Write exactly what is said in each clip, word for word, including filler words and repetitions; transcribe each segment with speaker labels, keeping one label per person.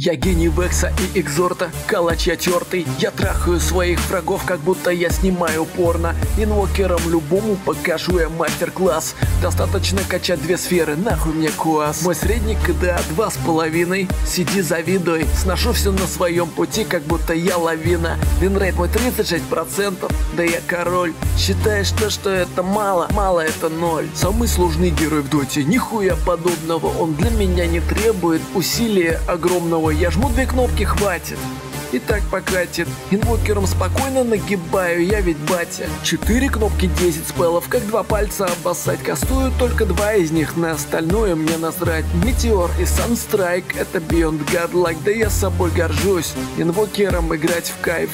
Speaker 1: Я гений Векса и Экзорта, калач я тертый. Я трахаю своих врагов, как будто я снимаю порно. Инвокерам любому покажу я мастер-класс. Достаточно качать две сферы, нахуй мне куас. Мой средний КДА два с половиной. Сиди завидуй, сношу все на своем пути, как будто я лавина. Винрейт мой тридцать шесть процентов, да я король. Считаешь то, что это мало, мало это ноль. Самый сложный герой в доте, нихуя подобного. Он для меня не требует усилия огромного. Я жму две кнопки, хватит. И так покатит. Инвокером спокойно нагибаю, я ведь батя. Четыре кнопки, десять спеллов, как два пальца обоссать. Кастую только два из них, на остальное мне насрать. Метеор и Санстрайк, это Beyond Godlike, да я собой горжусь. Инвокером играть в кайф.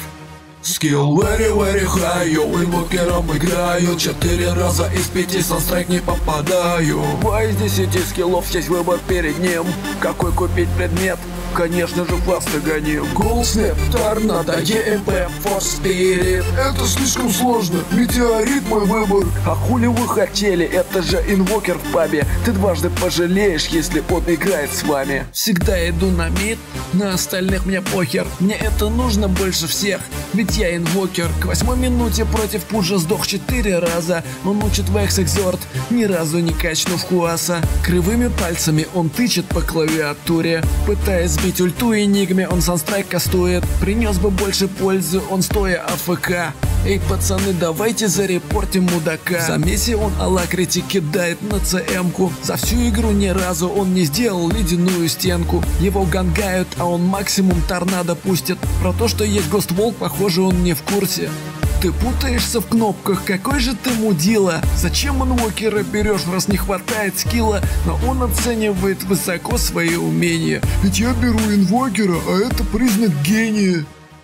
Speaker 2: Скилл very very high, инвокером играю. Четыре раза из пяти Санстрайк не попадаю.
Speaker 1: Два из десяти скиллов, есть выбор перед ним. Какой купить предмет? Конечно же, фаста гоним.
Speaker 2: Гол Снэп, Торнадо, ЕМП, Force Spirit. Это слишком сложно, метеорит мой выбор.
Speaker 1: А хули вы хотели, это же инвокер в пабе. Ты дважды пожалеешь, если он играет с вами. Всегда иду на мид, на остальных мне похер. Мне это нужно больше всех, ведь я инвокер. К восьмой минуте против Пуджа сдох четыре раза. Он учит Векс Экзорт, ни разу не качнув Хуаса. Кривыми пальцами он тычет по клавиатуре, пытаясь сбить ульту Энигме, он Санстрайк кастует. Принес бы больше пользы, он стоя АФК. Эй, пацаны, давайте зарепортим мудака. В замесе он алакрити кидает на ЦМ-ку. За всю игру ни разу он не сделал ледяную стенку. Его гангают, а он максимум торнадо пустит. Про то, что есть Гостволк, похоже, он не в курсе. Ты путаешься в кнопках, какой же ты мудила. Зачем инвокера берешь, раз не хватает скилла? Но он оценивает высоко свои умения.
Speaker 2: Ведь я беру инвокера, а это признак гения.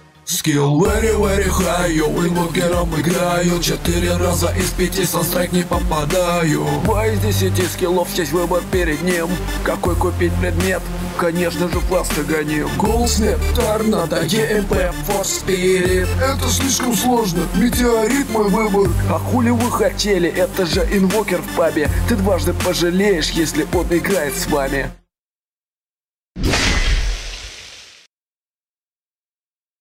Speaker 2: Скилл very very high, инвокером играю. Четыре раза из пяти Санстрайк не попадаю.
Speaker 1: Два из десяти скиллов, есть выбор перед ним. Какой купить предмет? Конечно же, фаста гоним.
Speaker 2: Гол Снэп, Торнадо, ЕМП, Force Spirit. Это слишком сложно, метеорит мой выбор.
Speaker 1: А хули вы хотели, это же инвокер в пабе. Ты дважды пожалеешь, если он играет с вами.